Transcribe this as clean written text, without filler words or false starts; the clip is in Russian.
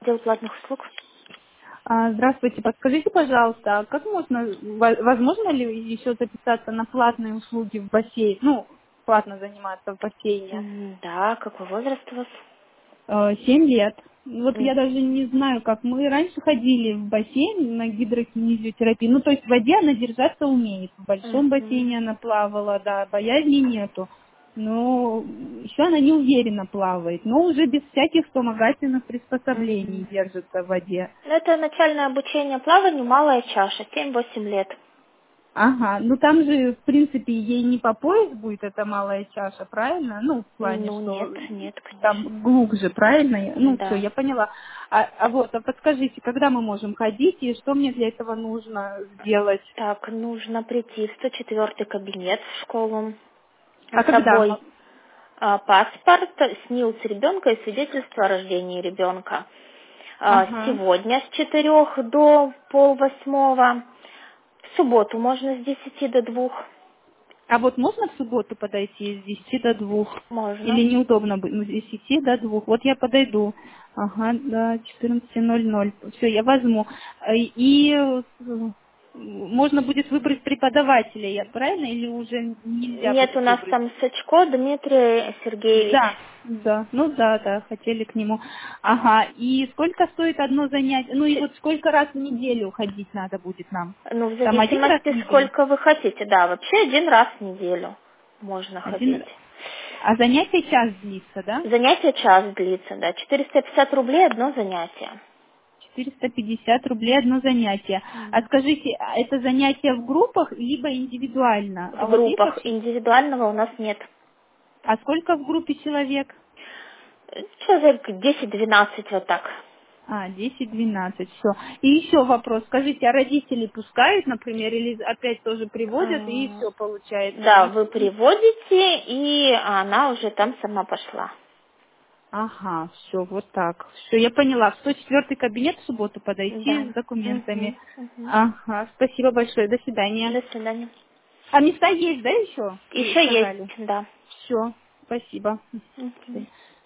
отдел платных услуг. Здравствуйте, подскажите, пожалуйста, как можно, возможно ли еще записаться на платные услуги в бассейн, платно заниматься в бассейне? Да, какой возраст у вас? 7 лет. Вот М, я даже не знаю, как мы раньше ходили в бассейн на гидрокинезиотерапию. Ну, то есть в воде она держаться умеет. В большом мгм, бассейне она плавала, да, боязни нету. Но еще она не уверенно плавает, но уже без всяких вспомогательных приспособлений мгм. держится в воде. Ну, это начальное обучение плаванию, малая чаша, 7-8 лет. Ага, ну там же, в принципе, ей не по пояс будет эта малая чаша, правильно? Ну, в плане, Ну, что нет, нет, конечно. там глубже, правильно? Ну, все, Да. я поняла. А подскажите, когда мы можем ходить и что мне для этого нужно сделать? Так, нужно прийти в 104-й кабинет в школу. А С когда? собой паспорт, СНИЛС ребенка и свидетельство о рождении ребенка. Ага. Сегодня с 4 до полвосьмого. В субботу можно с 10 до 2. А вот можно в субботу подойти с 10 до 2? Можно. Или неудобно будет? Ну, с 10 до 2. Вот я подойду. Ага, до 14:00. Все, я возьму. Можно будет выбрать преподавателя, я правильно? Или уже нельзя Нет, у будет нас выбрать? там Сачко Дмитрий Сергеевич. Да, да, ну да, хотели к нему. Ага, и сколько стоит одно занятие? Ну и Ч- вот сколько раз в неделю ходить надо будет нам? Ну, в Там один раз в зависимости, неделю? сколько вы хотите. Да, вообще 1 раз в неделю можно Один. ходить. А занятие час длится, да? Занятие час длится, да. 450 рублей одно занятие. 450 рублей одно занятие. А Мгм. скажите, а это занятие в группах, либо индивидуально? А В вот есть группах. вообще... Индивидуального у нас нет. А сколько в группе человек? Человек 10-12 вот так. 10-12, все. И еще вопрос. Скажите, а родители пускают, например, или опять тоже приводят, и А, все получается? Да, вы приводите, и она уже там сама пошла. Ага, все, вот так. Все, я поняла. В 104-й кабинет в субботу подойти Да. с документами. Мгм, мгм. Ага, спасибо большое. До свидания. До свидания. А места есть, да, еще? Вы Еще есть, сказали. да. Все, спасибо. До Мгм. свидания.